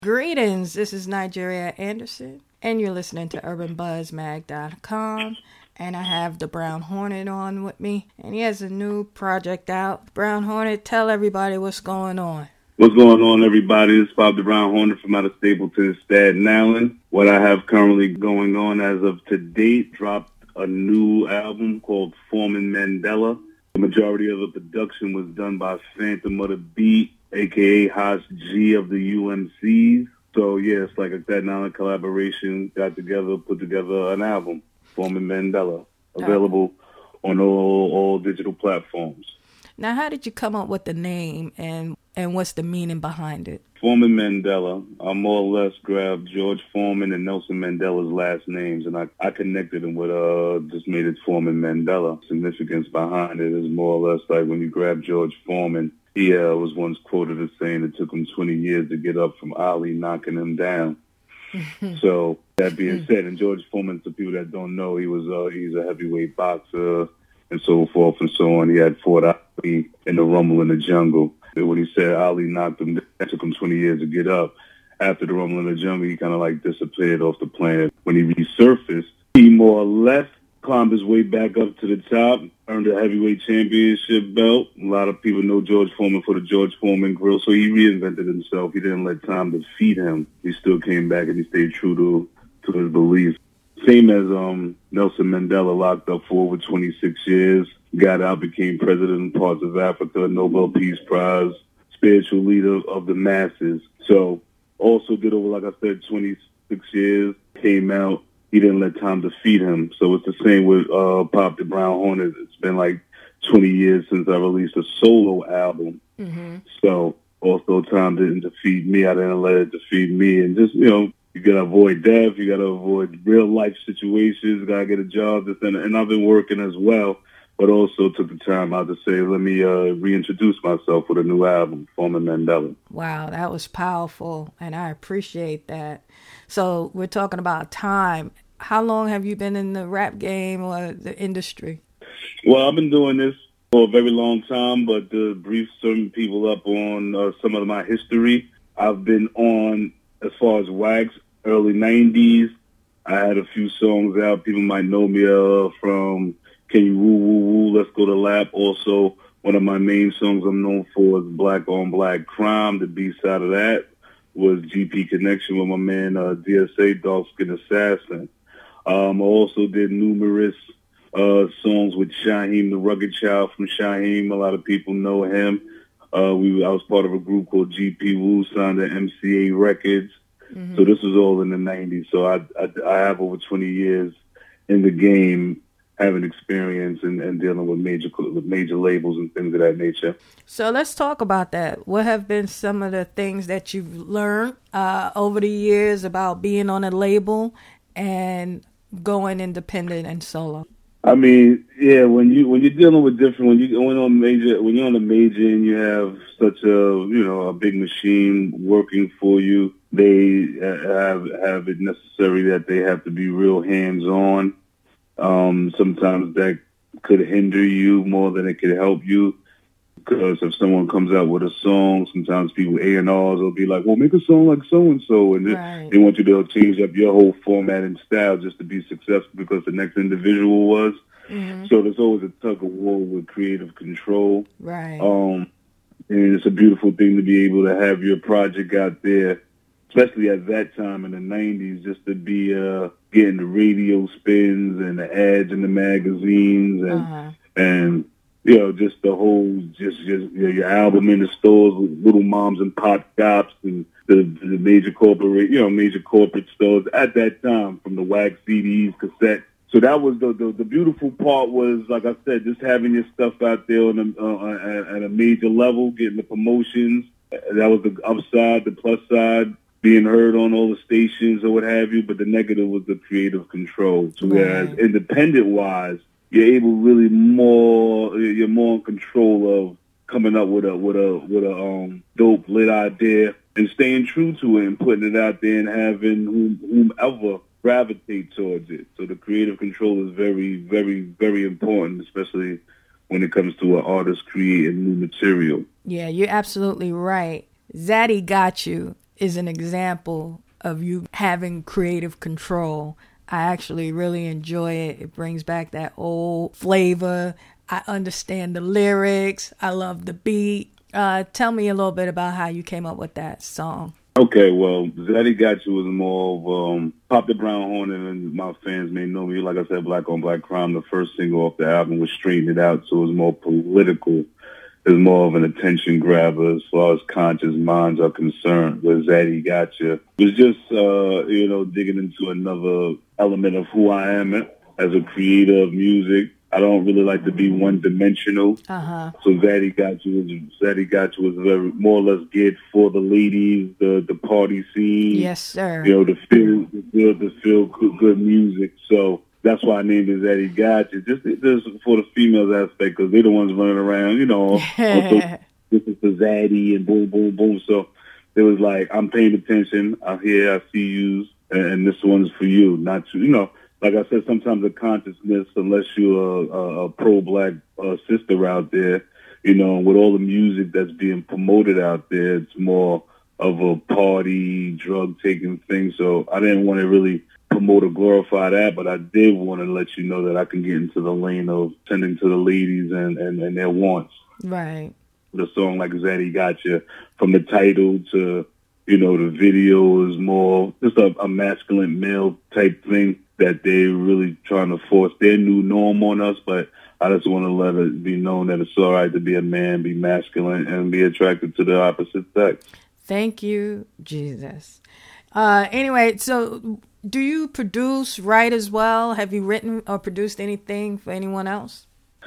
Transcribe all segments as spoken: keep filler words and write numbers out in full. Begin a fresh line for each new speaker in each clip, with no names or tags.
Greetings, this is Nigeria Anderson, and you're listening to urban buzz mag dot com, and I have the Brown Hornet on with me, and he has a new project out. Brown Hornet, tell everybody what's going on.
What's going on, everybody? This is Bob the Brown Hornet from out of Stapleton, Staten Island. What I have currently going on as of to date, dropped a new album called Foreman Mandela. The majority of the production was done by Phantom of the Beat, a k a. Haas G of the U M Cs. So, yeah, it's like a Staten Island collaboration, got together, put together an album, Foreman Mandela, available on all, all digital platforms.
Now, how did you come up with the name, and, and what's the meaning behind it?
Foreman Mandela, I more or less grabbed George Foreman and Nelson Mandela's last names, and I, I connected them with, uh, just made it Foreman Mandela. Significance behind it is more or less like when you grab George Foreman, he uh, was once quoted as saying it took him twenty years to get up from Ali knocking him down. So, that being said, and George Foreman, to people that don't know, he was uh, he's a heavyweight boxer and so forth and so on. He had fought Ali in the Rumble in the Jungle. When he said Ali knocked him down, it took him twenty years to get up. After the Rumble in the Jungle, he kind of like disappeared off the planet. When he resurfaced, he more or less climbed his way back up to the top, earned a heavyweight championship belt. A lot of people know George Foreman for the George Foreman grill, so he reinvented himself. He didn't let time defeat him. He still came back and he stayed true to, to his beliefs. Same as um, Nelson Mandela, locked up for over twenty-six years, got out, became president in parts of Africa, Nobel Peace Prize, spiritual leader of the masses. So also did over, like I said, twenty-six years, came out. He didn't let time defeat him. So it's the same with uh, Pop the Brown Hornet. It's been like twenty years since I released a solo album. Mm-hmm. So also time didn't defeat me. I didn't let it defeat me. And just, you know, you got to avoid death. You got to avoid real life situations. Got to get a job. And, and I've been working as well, but also took the time out to say, let me uh, reintroduce myself with a new album, Foreman Mandela.
Wow, that was powerful, and I appreciate that. So we're talking about time. How long have you been in the rap game or the industry?
Well, I've been doing this for a very long time, but to brief certain people up on uh, some of my history, I've been on, as far as Wax, early nineties. I had a few songs out. People might know me uh, from Can You Woo Woo Woo, Let's Go to Lap. Also, one of my main songs I'm known for is Black on Black Crime. The B-side of that was G P Connection with my man uh, D S A, Dark Skin Assassin. Um, I also did numerous uh, songs with Shaheem, the Rugged Child from Shaheem. A lot of people know him. Uh, we I was part of a group called G P Woo, signed to M C A Records. Mm-hmm. So this was all in the nineties. So I, I, I have over twenty years in the game, having experience and, and dealing with major with major labels and things of that nature.
So let's talk about that. What have been some of the things that you've learned uh, over the years about being on a label and going independent and solo?
I mean, yeah, when you when you're dealing with different, when you going on major, when you're on a major and you have such a you know a big machine working for you, they have have it necessary that they have to be real hands on. Um, sometimes that could hinder you more than it could help you. Because if someone comes out with a song, sometimes people, A and Rs will be like, well, make a song like so-and-so. And right. they want you to change up your whole format and style just to be successful because the next individual was. Mm-hmm. So there's always a tug of war with creative control.
Right.
Um, and it's a beautiful thing to be able to have your project out there, especially at that time in the nineties, just to be uh, getting the radio spins and the ads in the magazines and uh-huh. and you know just the whole just just you know, your album in the stores with little moms and pop shops and the, the major corporate you know major corporate stores at that time, from the wax C Ds, cassettes. So that was the, the the beautiful part was, like I said, just having your stuff out there on a, uh, at a major level, getting the promotions. That was the upside, the plus side, being heard on all the stations or what have you. But the negative was the creative control. So whereas right. independent-wise, you're able really more, you're more in control of coming up with a with a with a um, dope lit idea and staying true to it and putting it out there and having whom, whomever gravitate towards it. So the creative control is very, very, very important, especially when it comes to an artist creating new material.
Yeah, you're absolutely right. Zaddy Got You is an example of you having creative control. I actually really enjoy it. It brings back that old flavor. I understand the lyrics. I love the beat. Uh, tell me a little bit about how you came up with that song.
Okay, well, Zaddy Got You was more of um, Pop the Brown Hornet, and my fans may know me. Like I said, Black on Black Crime, the first single off the album was Straighten It Out, so it was more political. It was more of an attention grabber as far as conscious minds are concerned. Where Zaddy Got You was just, uh, you know, digging into another element of who I am as a creator of music. I don't really like to be one-dimensional.
Uh-huh.
So Zaddy Got You was Zaddy Got You was very more or less geared for the ladies, the the party scene.
Yes, sir.
You know, the feel, the feel, the feel good, good music. So that's why I named it Zaddy Got You, just just for the females aspect, because they're the ones running around. You know, also, this is the Zaddy and boom, boom, boom. So it was like, I'm paying attention. I'm here. I see you, and, and this one's for you, not to, you know. Like I said, sometimes the consciousness, unless you're a, a, a pro-black uh, sister out there, you know, with all the music that's being promoted out there, it's more of a party, drug-taking thing. So I didn't want to really promote or glorify that, but I did want to let you know that I can get into the lane of tending to the ladies and, and, and their wants.
Right.
The song like Zaddy Got You, from the title to, you know, the video is more just a, a masculine male type thing that they're really trying to force their new norm on us, but I just want to let it be known that it's all right to be a man, be masculine, and be attracted to the opposite sex.
Thank you, Jesus. Uh, anyway, so do you produce, write as well? Have you written or produced anything for anyone else?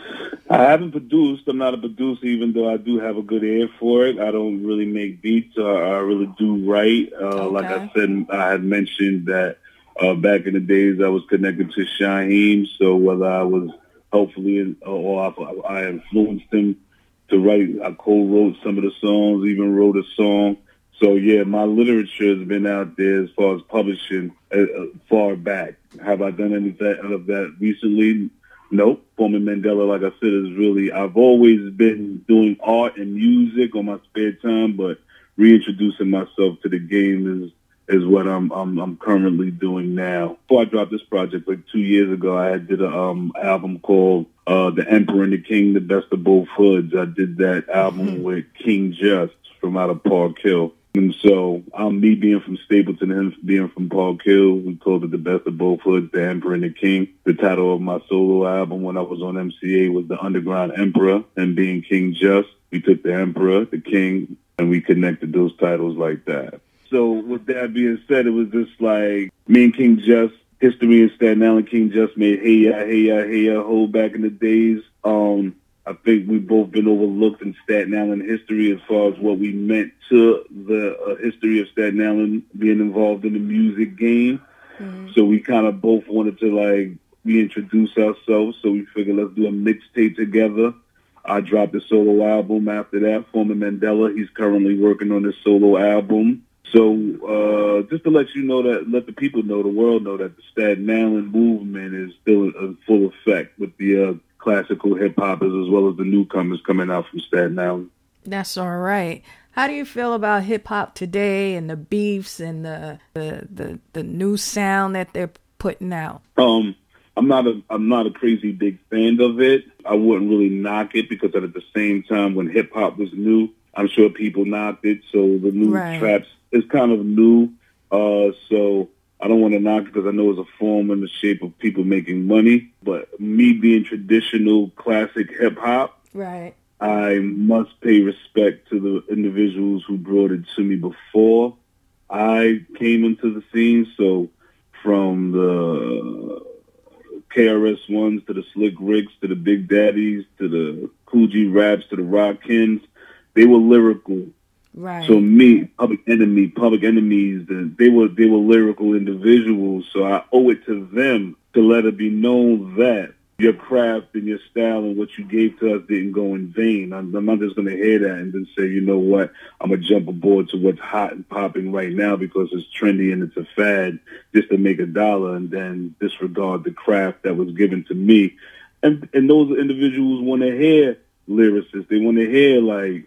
I haven't produced. I'm not a producer, even though I do have a good ear for it. I don't really make beats. Uh, I really do write. Uh,
okay.
Like I said, I had mentioned that Uh, back in the days, I was connected to Shaheem, so whether I was hopefully or I, I influenced him to write, I co-wrote some of the songs, even wrote a song. So yeah, my literature has been out there as far as publishing uh, far back. Have I done anything of that recently? Nope. Foreman Mandela, like I said, is really, I've always been doing art and music on my spare time, but reintroducing myself to the game is is what I'm, I'm I'm currently doing now. Before I dropped this project, like two years ago, I did an um, album called uh, The Emperor and the King, The Best of Both Hoods. I did that album mm-hmm. with King Just from out of Park Hill. And so um, me being from Stapleton and him being from Park Hill, we called it The Best of Both Hoods, The Emperor and the King. The title of my solo album when I was on M C A was The Underground Emperor, and being King Just, we took the Emperor, the King, and we connected those titles like that. So with that being said, it was just like me and King Just, history in Staten Island. King Just made Hey Ya, Hey Ya, Hey Ya Ho back in the days. Um, I think we've both been overlooked in Staten Island history as far as what we meant to the uh, history of Staten Island being involved in the music game. Mm-hmm. So we kind of both wanted to like reintroduce ourselves. So we figured let's do a mixtape together. I dropped a solo album after that. Foreman Mandela, he's currently working on his solo album. So uh, just to let you know that, let the people know, the world know that the Staten Island movement is still in full effect with the uh, classical hip-hoppers as well as the newcomers coming out from Staten Island.
That's all right. How do you feel about hip-hop today and the beefs and the the, the, the new sound that they're putting out? Um,
I'm not a I'm not a crazy big fan of it. I wouldn't really knock it because at the same time when hip-hop was new, I'm sure people knocked it. So the new
right.
traps is kind of new. Uh, so I don't want to knock it because I know it's a form in the shape of people making money. But me being traditional classic hip-hop,
right.
I must pay respect to the individuals who brought it to me before I came into the scene. So from the K R S Ones to the Slick Ricks to the Big Daddies to the Cool G Raps to the Rackins, they were lyrical.
Right.
So me, Public Enemy, Public Enemies, they were they were lyrical individuals. So I owe it to them to let it be known that your craft and your style and what you gave to us didn't go in vain. I'm, I'm not just going to hear that and then say, you know what, I'm going to jump aboard to what's hot and popping right now because it's trendy and it's a fad just to make a dollar and then disregard the craft that was given to me. And and those individuals want to hear lyricists. They want to hear, like,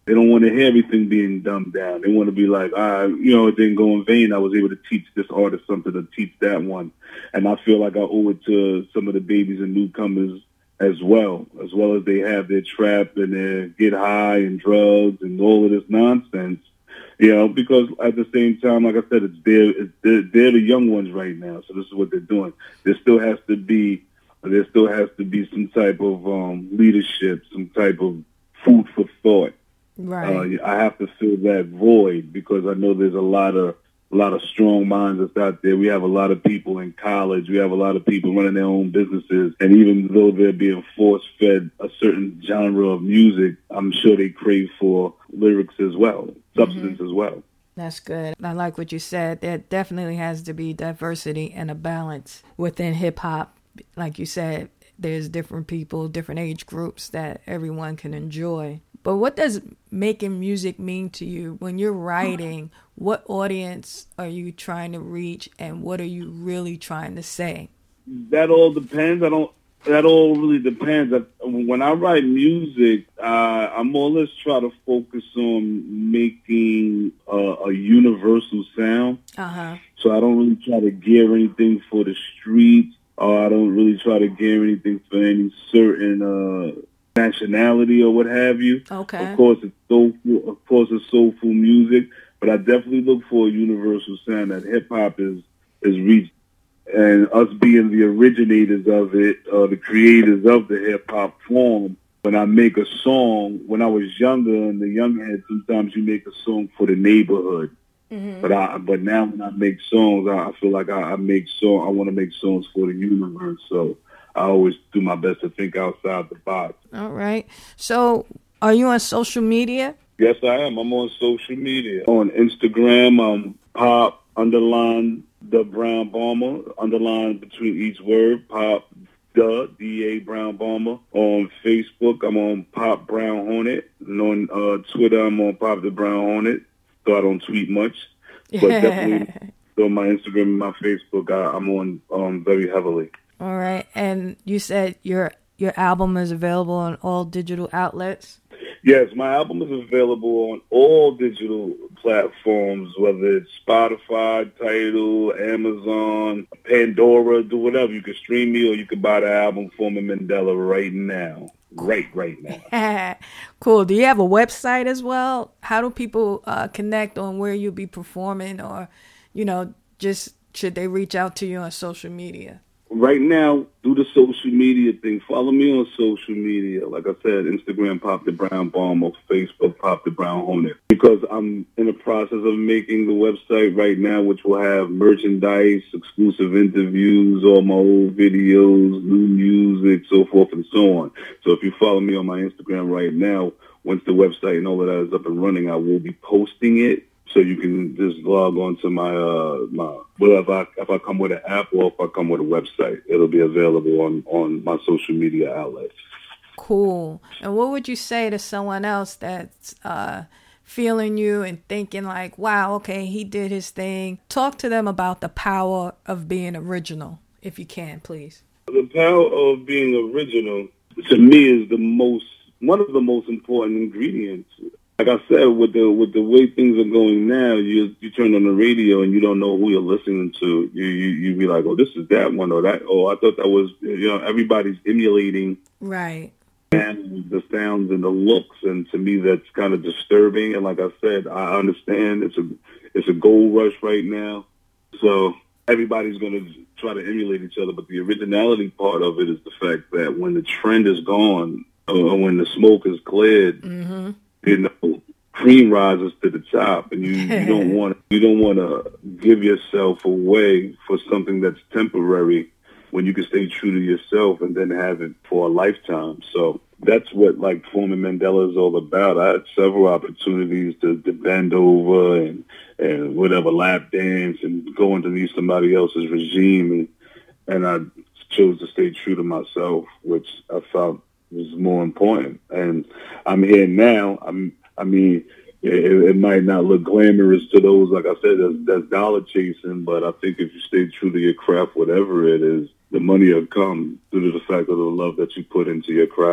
They don't want to hear everything being dumbed down. They want to be like, ah, you know, it didn't go in vain. I was able to teach this artist something to teach that one. And I feel like I owe it to some of the babies and newcomers as well, as well as they have their trap and their get high and drugs and all of this nonsense. You know, because at the same time, like I said, it's their, it's they're, they're the young ones right now. So this is what they're doing. There still has to be, there still has to be some type of um, leadership, some type of food for thought.
Right.
Uh, I have to fill that void because I know there's a lot of a lot of strong minds that's out there. We have a lot of people in college. We have a lot of people running their own businesses. And even though they're being force-fed a certain genre of music, I'm sure they crave for lyrics as well, substance mm-hmm. as well.
That's good. I like what you said. There definitely has to be diversity and a balance within hip-hop. Like you said, there's different people, different age groups that everyone can enjoy. But what does making music mean to you when you're writing? What audience are you trying to reach, and what are you really trying to say?
That all depends. I don't. That all really depends. When I write music, uh, I more or less try to focus on making a, a universal sound.
Uh-huh.
So I don't really try to gear anything for the streets, or I don't really try to gear anything for any certain uh, nationality or what have you.
Okay.
Of course, it's soulful. Of course, it's soulful music, but I definitely look for a universal sound that hip hop is is reached. And us being the originators of it, or the creators of the hip-hop form, when I make a song, when I was younger, and the young head, sometimes you make a song for the neighborhood. Mm-hmm. But I, but now when I make songs, I, I feel like I, I make song. I want to make songs for the universe. So I always do my best to think outside the box.
All right. So are you on social media?
Yes, I am. I'm on social media. On Instagram, I'm Pop underline the Brown Bomber, underline between each word, Pop the D A Brown Bomber. On Facebook, I'm on Pop Brown Hornet. And on uh, Twitter, I'm on Pop the Brown Hornet. So I don't tweet much, but definitely on my Instagram and my Facebook, I, I'm on um, very heavily.
All right, and you said your your album is available on all digital outlets?
Yes, my album is available on all digital platforms, whether it's Spotify, Tidal, Amazon, Pandora, do whatever. You can stream me or you can buy the album Foreman Mandela right now. Right, right now.
Cool. Do you have a website as well? How do people uh, connect on where you'll be performing, or, you know, just should they reach out to you on social media?
Right now, do the social media thing. Follow me on social media. Like I said, Instagram, Pop the Brown Bomber, Facebook, Pop the Brown Hornet. Because I'm in the process of making the website right now, which will have merchandise, exclusive interviews, all my old videos, new music, so forth and so on. So if you follow me on my Instagram right now, once the website and all of that is up and running, I will be posting it. So you can just log on to my, uh, my, well, if I, if I come with an app or if I come with a website, it'll be available on, on my social media outlets.
Cool. And what would you say to someone else that's uh, feeling you and thinking like, wow, okay, he did his thing? Talk to them about the power of being original, if you can, please.
The power of being original, to me, is the most, one of the most important ingredients. Like I said, with the with the way things are going now, you you turn on the radio and you don't know who you're listening to. You you you be like, oh, this is that one or that. Oh, I thought that was, you know, everybody's emulating
right
and the sounds and the looks, and to me that's kind of disturbing. And like I said, I understand it's a it's a gold rush right now, so everybody's going to try to emulate each other. But the originality part of it is the fact that when the trend is gone, or when the smoke is cleared. Mm-hmm. You know, cream rises to the top, and you, you don't want you don't want to give yourself away for something that's temporary when you can stay true to yourself and then have it for a lifetime. So that's what like Foreman Mandela is all about. I had several opportunities to, to bend over and and whatever lap dance and go underneath somebody else's regime, and and I chose to stay true to myself, which I felt was more important. And I'm here now. I'm, I mean, it, it might not look glamorous to those, like I said, that's, that's dollar chasing, but I think if you stay true to your craft, whatever it is, the money will come due to the fact of the love that you put into your craft.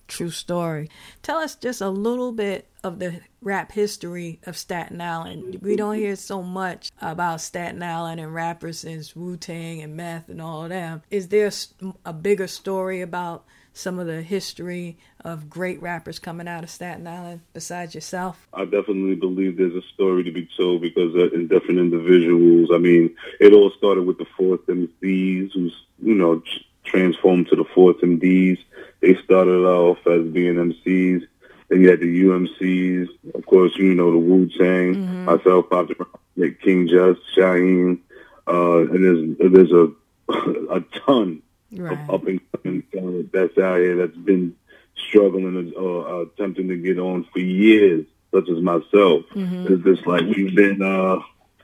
true story. Tell us just a little bit of the rap history of Staten Island. We don't hear so much about Staten Island and rappers since Wu-Tang and Meth and all of them. Is there a bigger story about some of the history of great rappers coming out of Staten Island besides yourself?
I definitely believe there's a story to be told because uh, in different individuals. I mean, it all started with the Fourth M Cs, who's, you know, transformed to the Fourth M Ds. They started off as being M Cs. Then you had the U M Cs, of course, you know, the Wu-Tang, mm-hmm. myself, Pop, King Just, Shaheem, uh, and there's there's a a ton right. of up and coming talent that's out here that's been struggling or uh, attempting to get on for years, such as myself. Mm-hmm. It's just like we've been uh,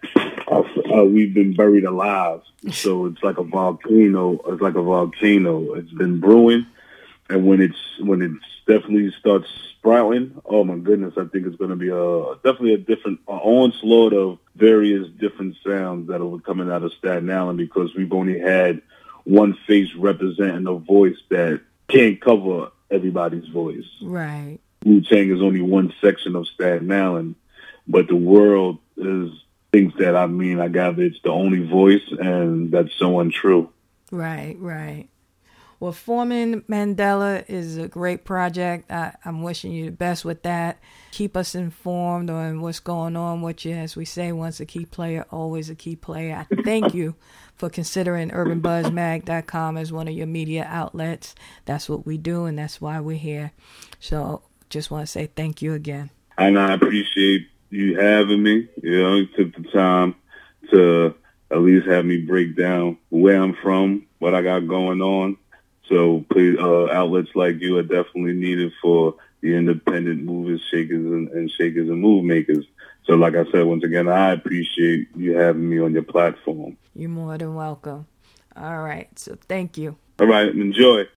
uh, we've been buried alive, so it's like a volcano. It's like a volcano. It's been brewing, and when it's when it's definitely starts sprouting, oh my goodness, I think it's going to be a definitely a different uh, onslaught of various different sounds that are coming out of Staten Island because we've only had one face representing a voice that can't cover everybody's voice.
Right.
Wu-Tang is only one section of Staten Island, but the world is thinks that, I mean, I gather it's the only voice, and that's so untrue.
Right, right. Well, forming Mandela is a great project. I, I'm wishing you the best with that. Keep us informed on what's going on with you. As we say, once a key player, always a key player. I thank you for considering urban buzz mag dot com as one of your media outlets. That's what we do, and that's why we're here. So just want to say thank you again.
And I appreciate you having me. You know, you took the time to at least have me break down where I'm from, what I got going on. So please, uh, outlets like you are definitely needed for the independent movers, shakers, and, and shakers and move makers. So like I said, once again, I appreciate you having me on your platform.
You're more than welcome. All right. So thank you.
All right. Enjoy.